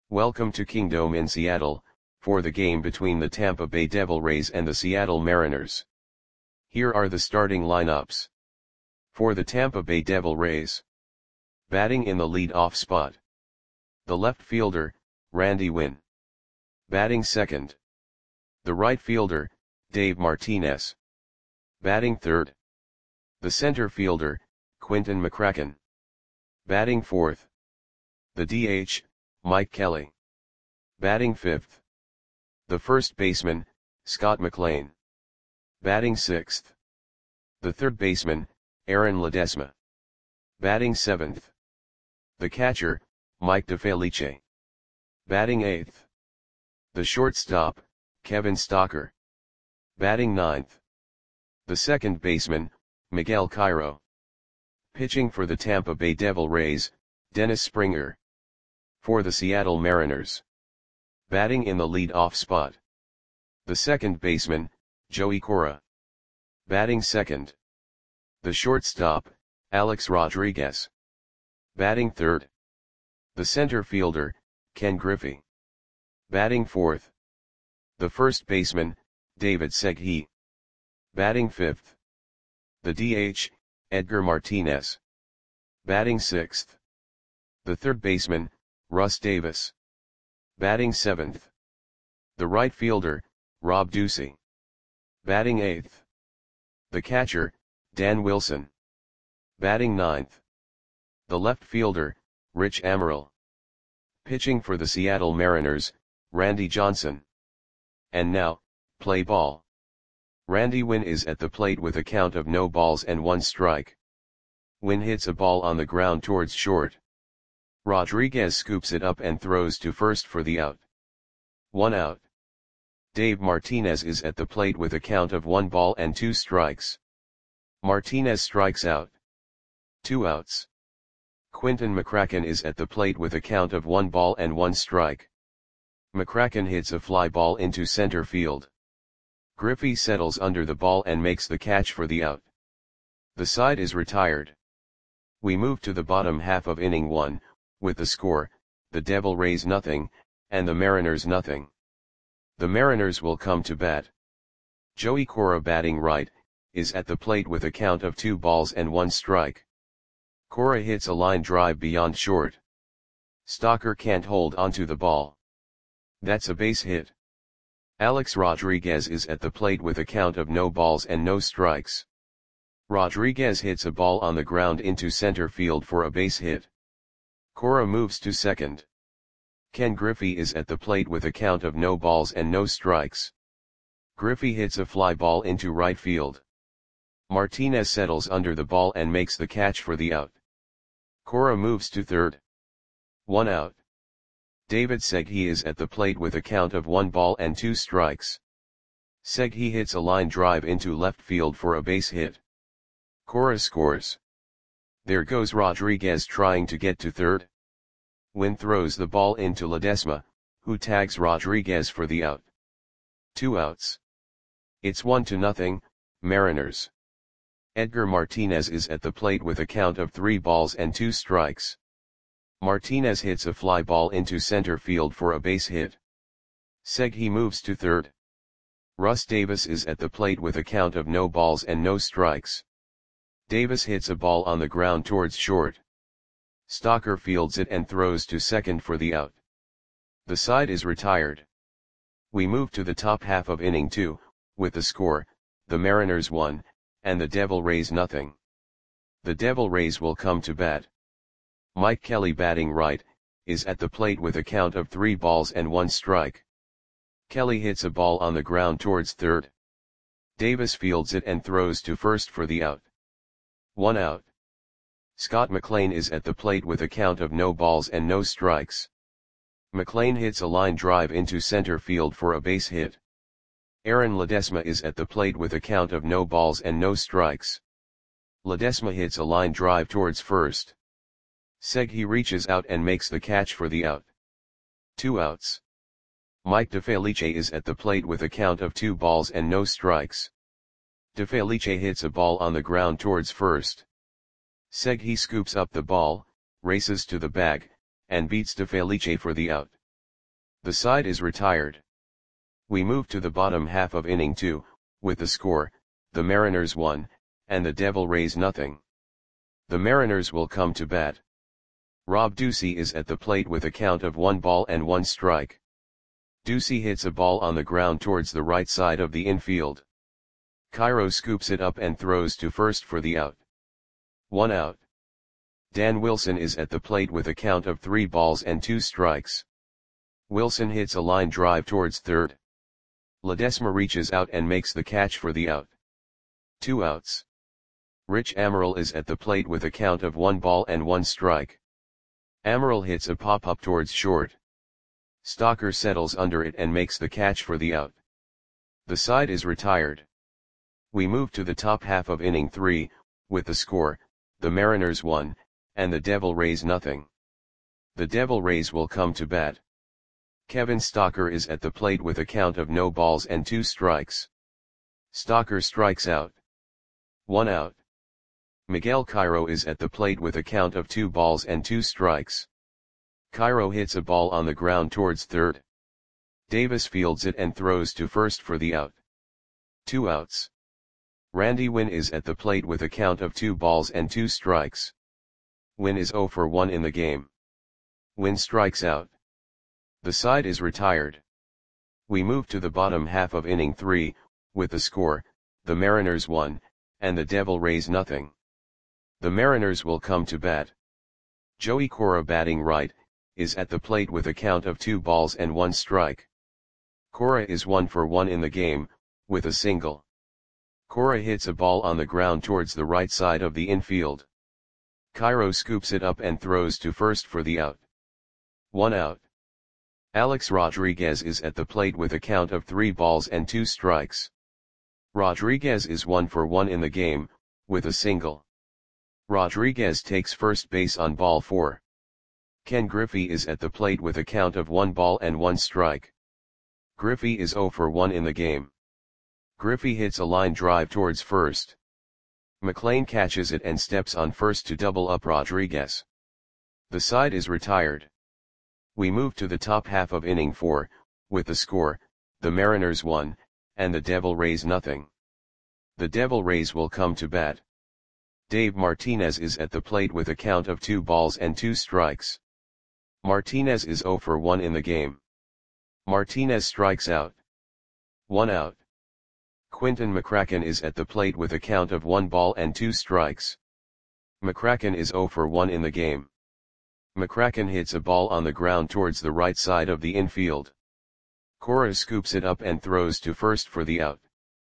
Welcome to Kingdome in Seattle, for the game between the Tampa Bay Devil Rays and the Seattle Mariners. Here are the starting lineups. For the Tampa Bay Devil Rays. Batting in the lead-off spot. The left fielder, Randy Winn. Batting second. The right fielder, Dave Martinez. Batting third. The center fielder, Quinton McCracken. Batting fourth. The DH, Mike Kelly. Batting fifth. The first baseman, Scott McLean. Batting sixth. The third baseman, Aaron Ledesma. Batting seventh. The catcher, Mike DeFelice. Batting eighth. The shortstop, Kevin Stocker. Batting ninth. The second baseman, Miguel Cairo. Pitching for the Tampa Bay Devil Rays, Dennis Springer. For the Seattle Mariners. Batting in the lead-off spot. The second baseman, Joey Cora. Batting second. The shortstop, Alex Rodriguez. Batting third. The center fielder, Ken Griffey. Batting fourth. The first baseman, David Segui. Batting fifth. The DH, Edgar Martinez. Batting sixth. The third baseman, Russ Davis. Batting seventh. The right fielder, Rob Ducey. Batting eighth. The catcher, Dan Wilson. Batting ninth. The left fielder, Rich Amaral. Pitching for the Seattle Mariners, Randy Johnson. And now, play ball. Randy Winn is at the plate with a count of no balls and 1 strike. Winn hits a ball on the ground towards short. Rodriguez scoops it up and throws to first for the out. 1 out. Dave Martinez is at the plate with a count of 1 ball and 2 strikes. Martinez strikes out. 2 outs. Quinton McCracken is at the plate with a count of 1 ball and 1 strike. McCracken hits a fly ball into center field. Griffey settles under the ball and makes the catch for the out. The side is retired. We move to the bottom half of inning 1, with the score, the Devil Rays nothing, and the Mariners nothing. The Mariners will come to bat. Joey Cora, batting right, is at the plate with a count of 2 balls and 1 strike. Cora hits a line drive beyond short. Stocker can't hold onto the ball. That's a base hit. Alex Rodriguez is at the plate with a count of no balls and no strikes. Rodriguez hits a ball on the ground into center field for a base hit. Cora moves to second. Ken Griffey is at the plate with a count of no balls and no strikes. Griffey hits a fly ball into right field. Martinez settles under the ball and makes the catch for the out. Cora moves to third. 1 out. David Segui is at the plate with a count of 1 ball and 2 strikes. Segui hits a line drive into left field for a base hit. Cora scores. There goes Rodriguez trying to get to third. Winn throws the ball into Ledesma, who tags Rodriguez for the out. 2 outs. It's 1-0, Mariners. Edgar Martinez is at the plate with a count of 3 balls and 2 strikes. Martinez hits a fly ball into center field for a base hit. Segui moves to third. Russ Davis is at the plate with a count of no balls and no strikes. Davis hits a ball on the ground towards short. Stocker fields it and throws to second for the out. The side is retired. We move to the top half of inning 2, with the score, the Mariners 1, and the Devil Rays nothing. The Devil Rays will come to bat. Mike Kelly, batting right, is at the plate with a count of 3 balls and 1 strike. Kelly hits a ball on the ground towards third. Davis fields it and throws to first for the out. 1 out. Scott McLean is at the plate with a count of no balls and no strikes. McLean hits a line drive into center field for a base hit. Aaron Ledesma is at the plate with a count of no balls and no strikes. Ledesma hits a line drive towards first. Segui reaches out and makes the catch for the out. 2 outs. Mike DeFelice is at the plate with a count of 2 balls and no strikes. DeFelice hits a ball on the ground towards first. Segui scoops up the ball, races to the bag, and beats DeFelice for the out. The side is retired. We move to the bottom half of inning 2, with the score, the Mariners 1, and the Devil Rays nothing. The Mariners will come to bat. Rob Ducey is at the plate with a count of 1 ball and 1 strike. Ducey hits a ball on the ground towards the right side of the infield. Cairo scoops it up and throws to first for the out. 1 out. Dan Wilson is at the plate with a count of 3 balls and 2 strikes. Wilson hits a line drive towards third. Ledesma reaches out and makes the catch for the out. 2 outs. Rich Amaral is at the plate with a count of 1 ball and 1 strike. Amaral hits a pop-up towards short. Stocker settles under it and makes the catch for the out. The side is retired. We move to the top half of inning 3, with the score, the Mariners 1, and the Devil Rays nothing. The Devil Rays will come to bat. Kevin Stocker is at the plate with a count of no balls and 2 strikes. Stocker strikes out. 1 out. Miguel Cairo is at the plate with a count of 2 balls and 2 strikes. Cairo hits a ball on the ground towards third. Davis fields it and throws to first for the out. 2 outs. Randy Winn is at the plate with a count of 2 balls and 2 strikes. Winn is 0 for 1 in the game. Winn strikes out. The side is retired. We move to the bottom half of inning 3, with the score, the Mariners 1, and the Devil Rays nothing. The Mariners will come to bat. Joey Cora, batting right, is at the plate with a count of 2 balls and 1 strike. Cora is 1 for 1 in the game, with a single. Cora hits a ball on the ground towards the right side of the infield. Cairo scoops it up and throws to first for the out. 1 out. Alex Rodriguez is at the plate with a count of 3 balls and 2 strikes. Rodriguez is 1 for 1 in the game, with a single. Rodriguez takes first base on ball 4. Ken Griffey is at the plate with a count of 1 ball and 1 strike. Griffey is 0 for 1 in the game. Griffey hits a line drive towards first. McLean catches it and steps on first to double up Rodriguez. The side is retired. We move to the top half of inning 4, with the score, the Mariners 1, and the Devil Rays nothing. The Devil Rays will come to bat. Dave Martinez is at the plate with a count of 2 balls and 2 strikes. Martinez is 0 for 1 in the game. Martinez strikes out. 1 out. Quinton McCracken is at the plate with a count of 1 ball and 2 strikes. McCracken is 0 for 1 in the game. McCracken hits a ball on the ground towards the right side of the infield. Cora scoops it up and throws to first for the out.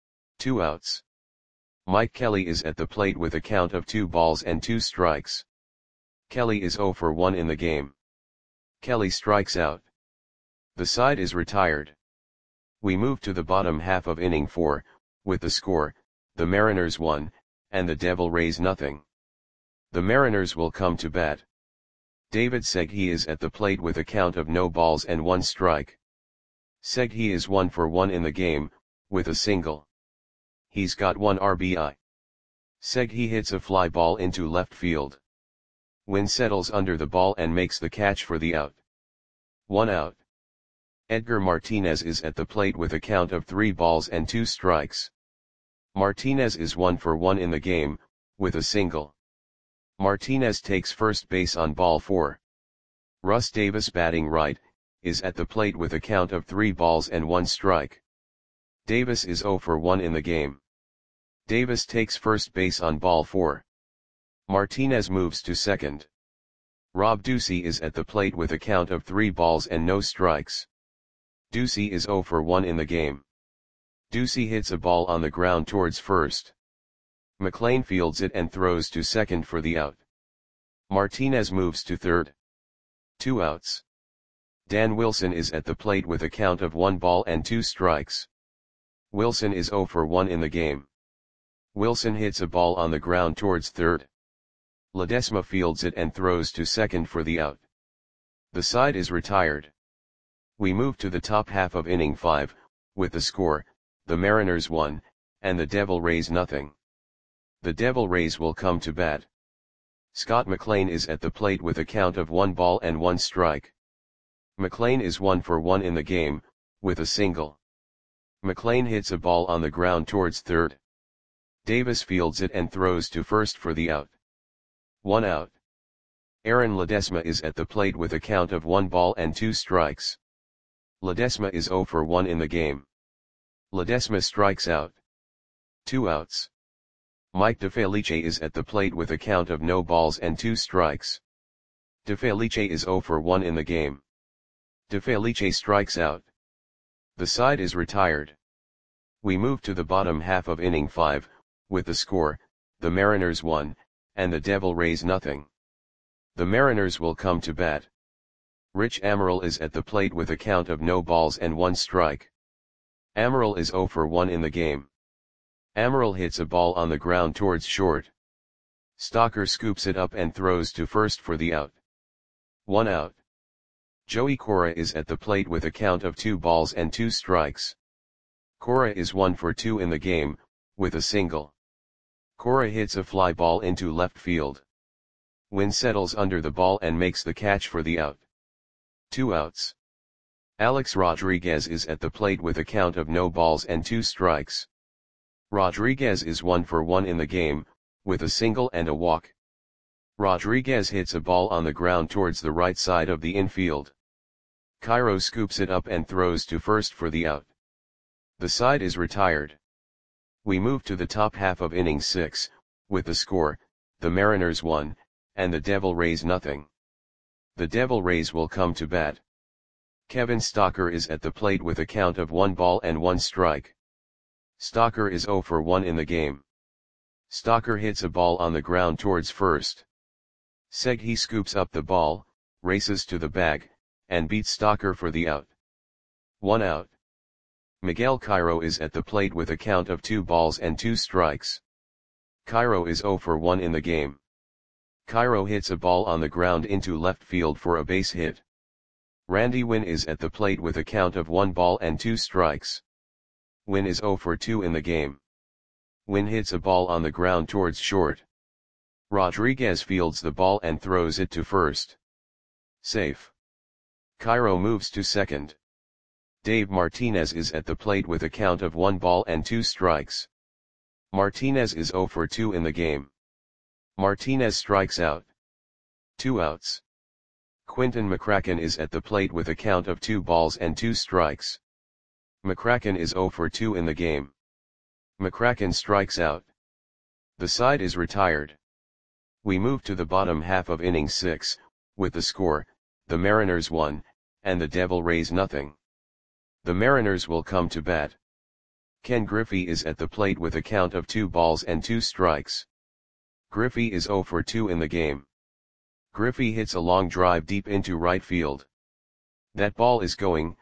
2 outs. Mike Kelly is at the plate with a count of 2 balls and 2 strikes. Kelly is 0 for 1 in the game. Kelly strikes out. The side is retired. We move to the bottom half of inning 4, with the score, the Mariners 1, and the Devil Rays nothing. The Mariners will come to bat. David Segui is at the plate with a count of no balls and 1 strike. Segui is 1 for 1 in the game, with a single. He's got 1 RBI. Segui hits a fly ball into left field. Winn settles under the ball and makes the catch for the out. 1 out. Edgar Martinez is at the plate with a count of 3 balls and 2 strikes. Martinez is 1 for 1 in the game, with a single. Martinez takes first base on ball 4. Russ Davis, batting right, is at the plate with a count of 3 balls and 1 strike. Davis is 0 for 1 in the game. Davis takes first base on ball 4. Martinez moves to second. Rob Ducey is at the plate with a count of 3 balls and no strikes. Ducey is 0 for 1 in the game. Ducey hits a ball on the ground towards first. McLean fields it and throws to second for the out. Martinez moves to third. 2 outs. Dan Wilson is at the plate with a count of 1 ball and 2 strikes. Wilson is 0 for 1 in the game. Wilson hits a ball on the ground towards third. Ledesma fields it and throws to second for the out. The side is retired. We move to the top half of inning 5, with the score, the Mariners 1, and the Devil Rays nothing. The Devil Rays will come to bat. Scott McLean is at the plate with a count of 1 ball and 1 strike. McLean is 1 for 1 in the game, with a single. McLean hits a ball on the ground towards third. Davis fields it and throws to first for the out. 1 out. Aaron Ledesma is at the plate with a count of 1 ball and 2 strikes. Ledesma is 0 for 1 in the game. Ledesma strikes out. 2 outs. Mike DeFelice is at the plate with a count of no balls and 2 strikes. DeFelice is 0 for 1 in the game. DeFelice strikes out. The side is retired. We move to the bottom half of inning 5, with the score, the Mariners 1, and the Devil Rays nothing. The Mariners will come to bat. Rich Amaral is at the plate with a count of no balls and 1 strike. Amaral is 0 for 1 in the game. Amaral hits a ball on the ground towards short. Stocker scoops it up and throws to first for the out. 1 out. Joey Cora is at the plate with a count of 2 balls and 2 strikes. Cora is 1 for 2 in the game, with a single. Cora hits a fly ball into left field. Wynn settles under the ball and makes the catch for the out. 2 outs. Alex Rodriguez is at the plate with a count of no balls and 2 strikes. Rodriguez is 1 for 1 in the game, with a single and a walk. Rodriguez hits a ball on the ground towards the right side of the infield. Cairo scoops it up and throws to first for the out. The side is retired. We move to the top half of inning 6, with the score, the Mariners 1, and the Devil Rays nothing. The Devil Rays will come to bat. Kevin Stocker is at the plate with a count of 1 ball and 1 strike. Stocker is 0 for 1 in the game. Stocker hits a ball on the ground towards first. Seghi scoops up the ball, races to the bag, and beats Stocker for the out. 1 out. Miguel Cairo is at the plate with a count of 2 balls and 2 strikes. Cairo is 0 for 1 in the game. Cairo hits a ball on the ground into left field for a base hit. Randy Wynn is at the plate with a count of 1 ball and 2 strikes. Wynn is 0 for 2 in the game. Wynn hits a ball on the ground towards short. Rodriguez fields the ball and throws it to first. Safe. Cairo moves to second. Dave Martinez is at the plate with a count of 1 ball and 2 strikes. Martinez is 0 for 2 in the game. Martinez strikes out. 2 outs. Quinton McCracken is at the plate with a count of 2 balls and 2 strikes. McCracken is 0 for 2 in the game. McCracken strikes out. The side is retired. We move to the bottom half of inning 6, with the score, the Mariners 1, and the Devil Rays nothing. The Mariners will come to bat. Ken Griffey is at the plate with a count of 2 balls and 2 strikes. Griffey is 0 for 2 in the game. Griffey hits a long drive deep into right field. That ball is gone.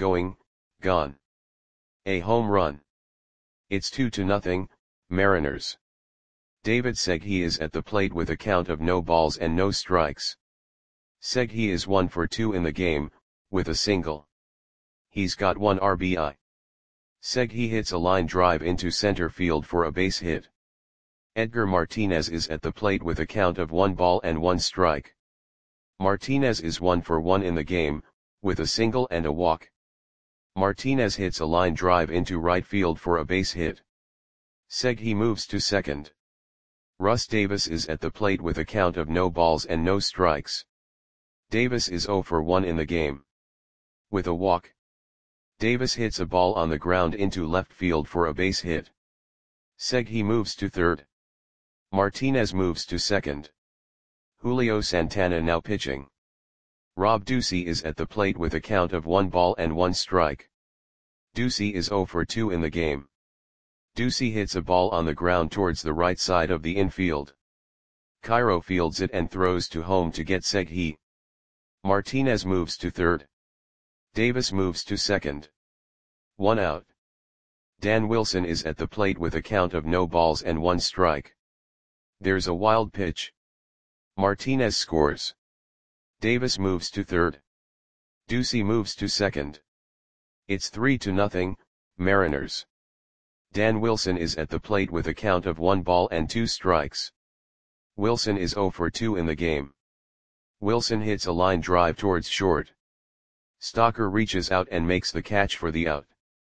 A home run. It's 2-0, Mariners. David Seghi is at the plate with a count of no balls and no strikes. Seghi is 1 for 2 in the game, with a single. He's got 1 RBI. Seghi hits a line drive into center field for a base hit. Edgar Martinez is at the plate with a count of 1 ball and 1 strike. Martinez is 1 for 1 in the game, with a single and a walk. Martinez hits a line drive into right field for a base hit. Seghi moves to second. Russ Davis is at the plate with a count of no balls and no strikes. Davis is 0 for 1 in the game. With a walk. Davis hits a ball on the ground into left field for a base hit. Seghi moves to third. Martinez moves to second. Julio Santana now pitching. Rob Ducey is at the plate with a count of 1 ball and 1 strike. Ducey is 0 for 2 in the game. Ducey hits a ball on the ground towards the right side of the infield. Cairo fields it and throws to home to get Seghi. Martinez moves to third. Davis moves to second. 1 out. Dan Wilson is at the plate with a count of no balls and 1 strike. There's a wild pitch. Martinez scores. Davis moves to third. Ducey moves to second. It's 3-0, Mariners. Dan Wilson is at the plate with a count of 1 ball and 2 strikes. Wilson is 0 for 2 in the game. Wilson hits a line drive towards short. Stalker reaches out and makes the catch for the out.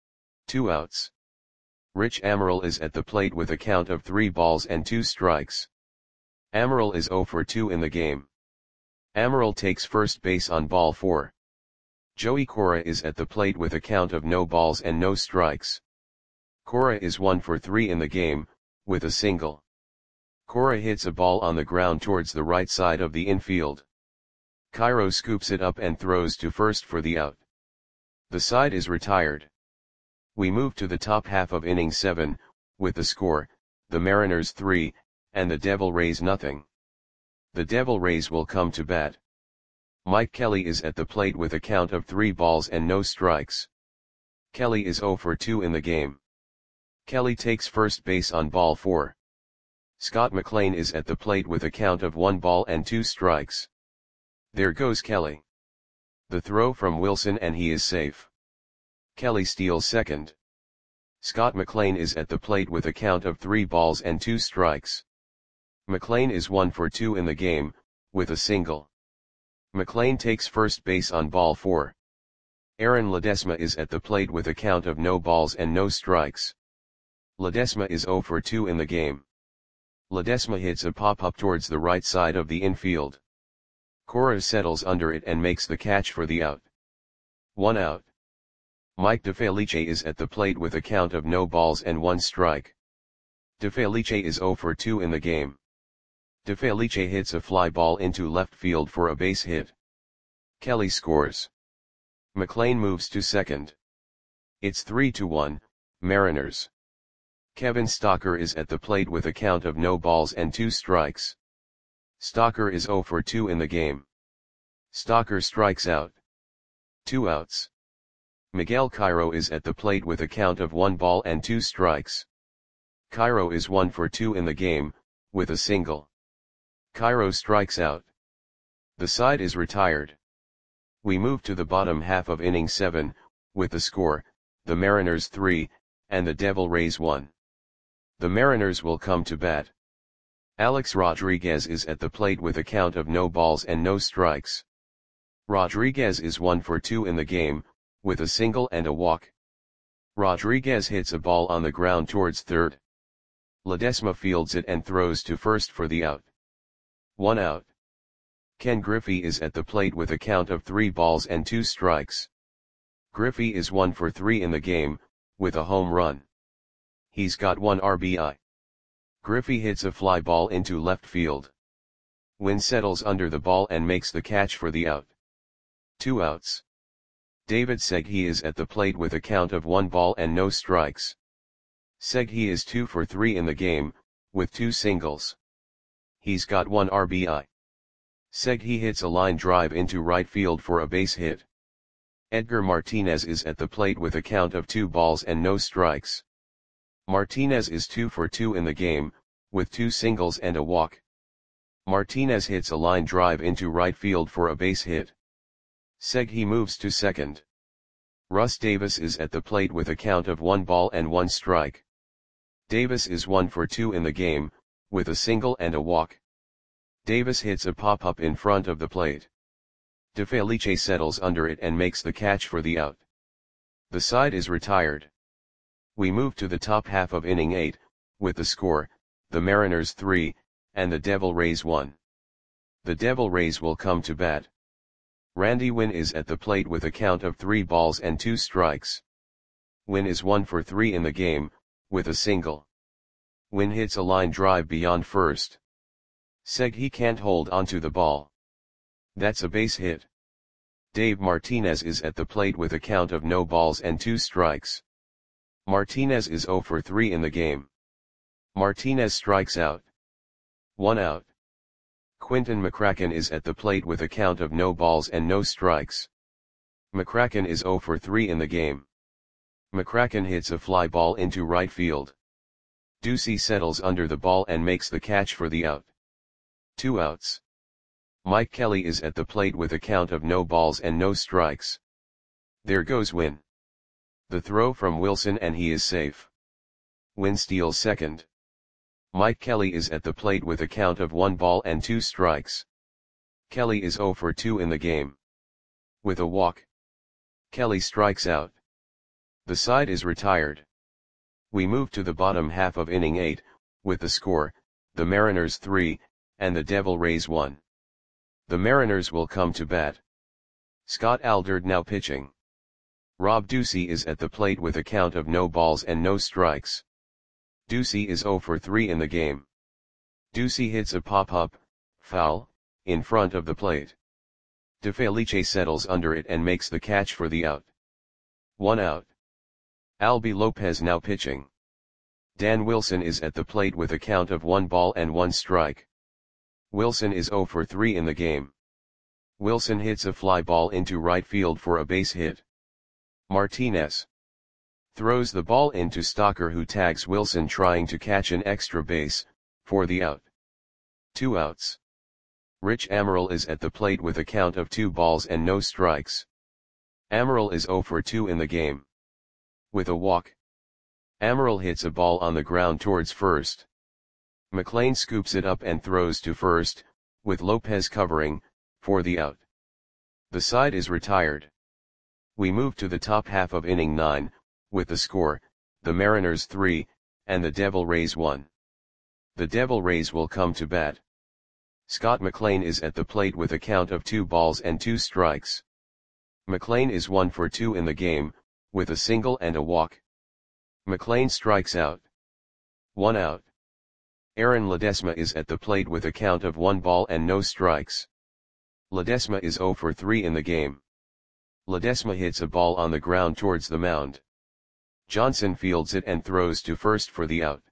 2 outs. Rich Amaral is at the plate with a count of 3 balls and 2 strikes. Amaral is 0 for 2 in the game. Amaral takes first base on ball 4. Joey Cora is at the plate with a count of no balls and no strikes. Cora is 1 for 3 in the game, with a single. Cora hits a ball on the ground towards the right side of the infield. Cairo scoops it up and throws to first for the out. The side is retired. We move to the top half of inning 7, with the score, the Mariners 3, and the Devil Rays nothing. The Devil Rays will come to bat. Mike Kelly is at the plate with a count of 3 balls and no strikes. Kelly is 0 for 2 in the game. Kelly takes first base on ball 4. Scott McLean is at the plate with a count of 1 ball and 2 strikes. There goes Kelly. The throw from Wilson and he is safe. Kelly steals second. Scott McLean is at the plate with a count of 3 balls and 2 strikes. McLean is 1 for 2 in the game, with a single. McLean takes first base on ball 4. Aaron Ledesma is at the plate with a count of no balls and no strikes. Ledesma is 0 for 2 in the game. Ledesma hits a pop-up towards the right side of the infield. Cora settles under it and makes the catch for the out. 1 out. Mike DeFelice is at the plate with a count of no balls and 1 strike. DeFelice is 0 for 2 in the game. DeFelice hits a fly ball into left field for a base hit. Kelly scores. McLean moves to second. It's 3-1, Mariners. Kevin Stalker is at the plate with a count of no balls and 2 strikes. Stalker is 0 for 2 in the game. Stalker strikes out. 2 outs. Miguel Cairo is at the plate with a count of 1 ball and 2 strikes. Cairo is 1 for 2 in the game, with a single. Cairo strikes out. The side is retired. We move to the bottom half of inning 7, with the score, the Mariners 3, and the Devil Rays 1. The Mariners will come to bat. Alex Rodriguez is at the plate with a count of no balls and no strikes. Rodriguez is 1 for 2 in the game, with a single and a walk. Rodriguez hits a ball on the ground towards third. Ledesma fields it and throws to first for the out. 1 out. Ken Griffey is at the plate with a count of 3 balls and 2 strikes. Griffey is 1 for 3 in the game, with a home run. He's got 1 RBI. Griffey hits a fly ball into left field. Wynn settles under the ball and makes the catch for the out. 2 outs. David Segui is at the plate with a count of 1 ball and no strikes. Segui is 2 for 3 in the game, with 2 singles. He's got 1 RBI. Segui hits a line drive into right field for a base hit. Edgar Martinez is at the plate with a count of 2 balls and no strikes. Martinez is 2 for 2 in the game, with 2 singles and a walk. Martinez hits a line drive into right field for a base hit. Segui moves to second. Russ Davis is at the plate with a count of 1 ball and 1 strike. Davis is 1 for 2 in the game, with a single and a walk. Davis hits a pop-up in front of the plate. DeFelice settles under it and makes the catch for the out. The side is retired. We move to the top half of inning 8, with the score, the Mariners 3, and the Devil Rays 1. The Devil Rays will come to bat. Randy Wynn is at the plate with a count of 3 balls and 2 strikes. Wynn is 1 for 3 in the game, with a single. Wynn hits a line drive beyond first. Segui can't hold onto the ball. That's a base hit. Dave Martinez is at the plate with a count of no balls and 2 strikes. Martinez is 0 for 3 in the game. Martinez strikes out. 1 out. Quinton McCracken is at the plate with a count of no balls and no strikes. McCracken is 0 for 3 in the game. McCracken hits a fly ball into right field. Ducey settles under the ball and makes the catch for the out. 2 outs. Mike Kelly is at the plate with a count of no balls and no strikes. There goes Wynn. The throw from Wilson and he is safe. Wynn steals second. Mike Kelly is at the plate with a count of 1 ball and 2 strikes. Kelly is 0 for 2 in the game. With a walk. Kelly strikes out. The side is retired. We move to the bottom half of inning 8, with the score, the Mariners 3, and the Devil Rays 1. The Mariners will come to bat. Scott Alldred now pitching. Rob Ducey is at the plate with a count of no balls and no strikes. Ducey is 0 for 3 in the game. Ducey hits a pop-up, foul, in front of the plate. DeFelice settles under it and makes the catch for the out. 1 out. Albie Lopez now pitching. Dan Wilson is at the plate with a count of 1 ball and 1 strike. Wilson is 0 for 3 in the game. Wilson hits a fly ball into right field for a base hit. Martinez throws the ball into Stocker, who tags Wilson trying to catch an extra base, for the out. 2 outs. Rich Amaral is at the plate with a count of 2 balls and no strikes. Amaral is 0 for 2 in the game. With a walk, Amaral hits a ball on the ground towards first. McLean scoops it up and throws to first, with Lopez covering, for the out. The side is retired. We move to the top half of inning 9, with the score, the Mariners 3, and the Devil Rays 1. The Devil Rays will come to bat. Scott McLean is at the plate with a count of 2 balls and 2 strikes. McLean is 1 for 2 in the game, with a single and a walk. McLean strikes out. 1 out. Aaron Ledesma is at the plate with a count of 1 ball and no strikes. Ledesma is 0 for 3 in the game. Ledesma hits a ball on the ground towards the mound. Johnson fields it and throws to first for the out.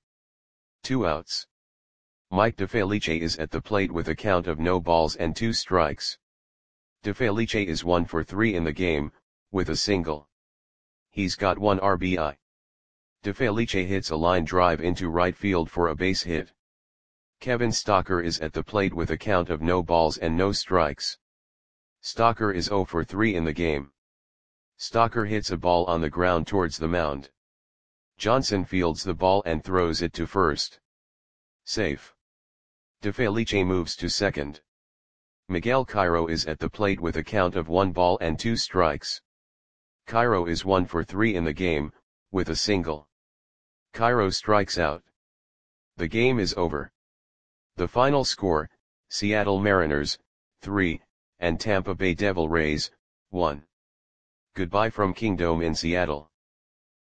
2 outs. Mike DeFelice is at the plate with a count of no balls and 2 strikes. DeFelice is 1 for 3 in the game, with a single. He's got 1 RBI. DeFelice hits a line drive into right field for a base hit. Kevin Stocker is at the plate with a count of no balls and no strikes. Stocker is 0 for 3 in the game. Stocker hits a ball on the ground towards the mound. Johnson fields the ball and throws it to first. Safe. DeFelice moves to second. Miguel Cairo is at the plate with a count of 1 ball and 2 strikes. Cairo is 1 for 3 in the game, with a single. Cairo strikes out. The game is over. The final score, Seattle Mariners, 3, and Tampa Bay Devil Rays, 1. Goodbye from Kingdome in Seattle.